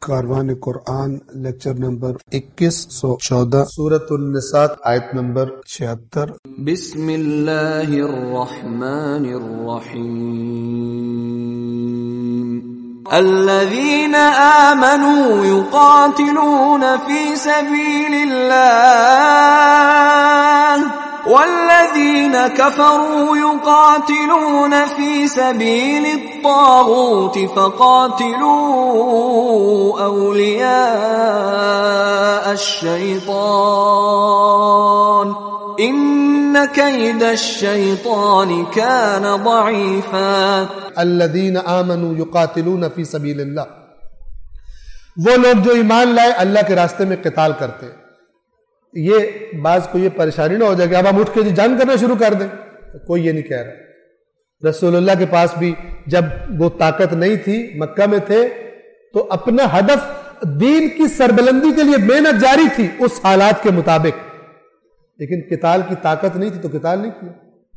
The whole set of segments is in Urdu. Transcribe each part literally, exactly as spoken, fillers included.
کاروان قرآن لیکچر نمبر اکیس سو چودہ، سورۃ النساء آیت نمبر چھہتر۔ بسم اللہ الرحمن الرحیم الذین آمنوا یقاتلون فی سبیل اللہ والذین کفروا یقاتلون فی سبیل الطاغوت فقاتلوا اولیاء الشیطان ان کید الشیطان کان ضعیفا۔ الذین آمنوا یقاتلون فی سبیل اللہ، وہ لوگ جو ایمان لائے اللہ کے راستے میں قتال کرتے ہیں۔ یہ بعض کو یہ پریشانی نہ ہو جائے کہ اب ہم اٹھ کے جنگ کرنا شروع کر دیں، کوئی یہ نہیں کہہ رہا۔ رسول اللہ کے پاس بھی جب وہ طاقت نہیں تھی، مکہ میں تھے، تو اپنا ہدف دین کی سربلندی کے لیے محنت جاری تھی اس حالات کے مطابق، لیکن قتال کی طاقت نہیں تھی تو قتال نہیں کیا۔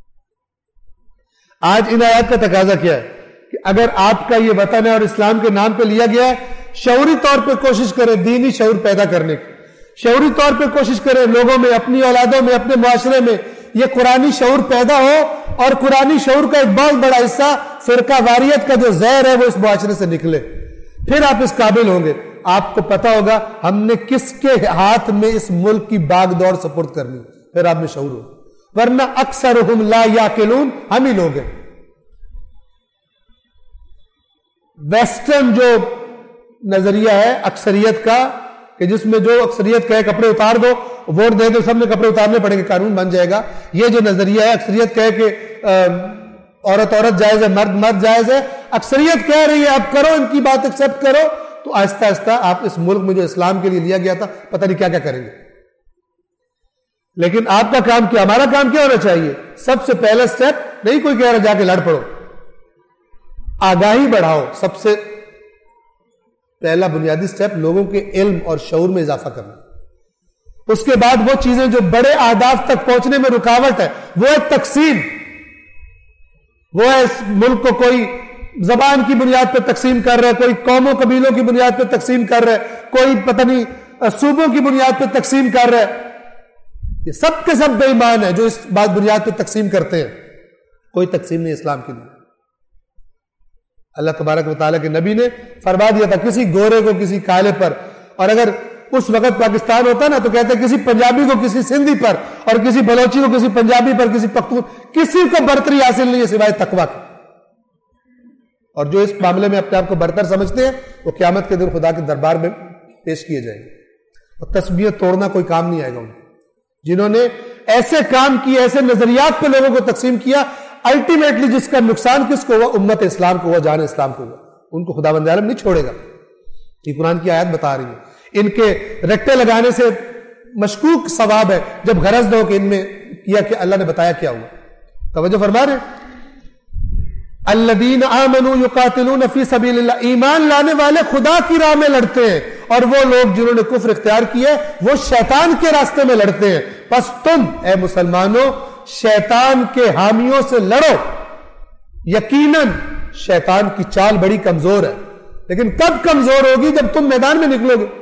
آج ان آیات کا تقاضا کیا ہے کہ اگر آپ کا یہ وطن ہے اور اسلام کے نام پہ لیا گیا ہے، شعوری طور پہ کوشش کریں دینی شعور پیدا کرنے کی، شعوری طور پہ کوشش کریں لوگوں میں، اپنی اولادوں میں، اپنے معاشرے میں یہ قرآنی شعور پیدا ہو، اور قرآنی شعور کا ایک بہت بڑا حصہ فرقہ واریت کا جو زہر ہے وہ اس معاشرے سے نکلے، پھر آپ اس قابل ہوں گے۔ آپ کو پتا ہوگا ہم نے کس کے ہاتھ میں اس ملک کی باغ دوڑ سپرد کرنی، پھر آپ میں شعور ہوگا، ورنہ اکثرہم لا یعقلون ہم ہی لوگ ہیں۔ ویسٹرن جو نظریہ ہے اکثریت کا کہ جس میں جو اکثریت کہے کپڑے اتار دو، ووٹ دے دو، سب نے کپڑے اتارنے پڑیں گے، قانون بن جائے گا، یہ جو نظریہ ہے اکثریت کہے کہ عورت عورت جائز ہے، مرد مرد جائز ہے، اکثریت کہہ رہی ہے اب کرو، ان کی بات ایکسپٹ کرو، تو آہستہ آہستہ آپ اس ملک میں جو اسلام کے لیے لیا گیا تھا پتہ نہیں کیا کیا کریں گے۔ لیکن آپ کا کام کیا، ہمارا کام کیا ہونا چاہیے؟ سب سے پہلا سٹیپ نہیں کوئی کہہ رہا جا کے لڑ پڑو، آگاہی بڑھاؤ۔ سب سے پہلا بنیادی سٹیپ لوگوں کے علم اور شعور میں اضافہ کرنا۔ اس کے بعد وہ چیزیں جو بڑے اہداف تک پہنچنے میں رکاوٹ ہے، وہ ہے تقسیم، وہ ہے اس ملک کو کوئی زبان کی بنیاد پہ تقسیم کر رہا ہے، کوئی قوموں قبیلوں کی بنیاد پہ تقسیم کر رہا ہے، کوئی پتہ نہیں صوبوں کی بنیاد پہ تقسیم کر رہا ہے۔ یہ سب کے سب بے ایمان ہیں جو اس بات بنیاد پہ تقسیم کرتے ہیں، کوئی تقسیم نہیں اسلام کے لیے۔ اللہ تبارک و تعالیٰ کے نبی نے فرما دیا تھا کسی گورے کو کسی کالے پر، اور اگر اس وقت پاکستان ہوتا نا تو کہتے کسی پنجابی کو کسی سندھی پر، اور کسی بلوچی کو کسی پنجابی پر، کسی پختون، کسی کو برتری حاصل نہیں ہے سوائے تقویٰ کی۔ اور جو اس معاملے میں اپنے آپ کو برتر سمجھتے ہیں وہ قیامت کے دن خدا کے دربار میں پیش کیے جائیں گے، اور تسبیح توڑنا کوئی کام نہیں آئے گا ان کو۔ جنہوں نے ایسے کام کیے، ایسے نظریات پہ لوگوں کو تقسیم کیا، الٹیمیٹلی جس کا نقصان کس کو ہوا؟ امت اسلام کو ہوا، جان اسلام کو ہوا۔ ان کو خداوند عالم نہیں چھوڑے گا، یہ قرآن کی آیت بتا رہی ہے۔ ان کے رٹے لگانے سے مشکوک ثواب ہے جب غرض نہ ہو کہ ان میں کیا کہ اللہ نے بتایا کیا ہوا۔ توجہ فرما رہے ہیں؟ الذین آمنوا یقاتلون فی سبیل اللہ، ایمان لانے والے خدا کی راہ میں لڑتے ہیں، اور وہ لوگ جنہوں نے کفر اختیار کیا ہے وہ شیطان کے راستے میں لڑتے ہیں۔ پس تم اے مسلمانوں شیطان کے حامیوں سے لڑو۔ یقیناً شیطان کی چال بڑی کمزور ہے، لیکن کب کمزور ہوگی؟ جب تم میدان میں نکلو گے۔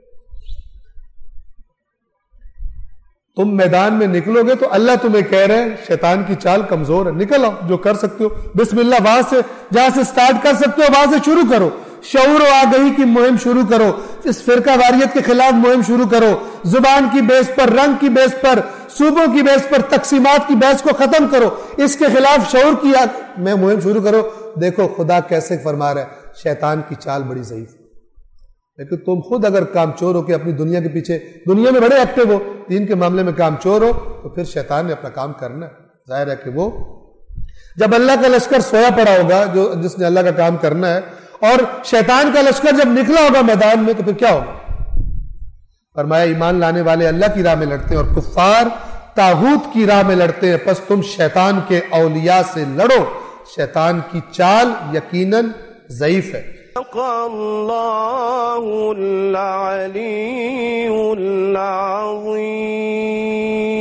تم میدان میں نکلو گے تو اللہ تمہیں کہہ رہے ہیں شیطان کی چال کمزور ہے، نکل آؤ، جو کر سکتے ہو بسم اللہ، وہاں سے جہاں سے سٹارٹ کر سکتے ہو وہاں سے شروع کرو، شعور و آگہی کی مہم شروع کرو، اس فرقہ واریت کے خلاف مہم شروع کرو، زبان کی بیس پر، رنگ کی بیس پر، صوبوں کی بیس پر تقسیمات کی بحث کو ختم کرو، اس کے خلاف شعور کی میں مہم شروع کرو۔ دیکھو خدا کیسے فرما رہا ہے شیطان کی چال بڑی ضعیف ہے، لیکن تم خود اگر کام چور ہو کہ اپنی دنیا کے پیچھے، دنیا میں بڑے ایکٹیو ہو، دین کے معاملے میں کام چور ہو، تو پھر شیطان نے اپنا کام کرنا ہے۔ ظاہر ہے کہ وہ جب اللہ کا لشکر سویا پڑا ہوگا، جو جس نے اللہ کا کام کرنا ہے، اور شیطان کا لشکر جب نکلا ہوگا میدان میں، تو پھر کیا ہوگا؟ فرمایا ایمان لانے والے اللہ کی راہ میں لڑتے ہیں اور کفار طاغوت کی راہ میں لڑتے ہیں، پس تم شیطان کے اولیاء سے لڑو، شیطان کی چال یقیناً ضعیف ہے۔ اللہ العلی العظیم۔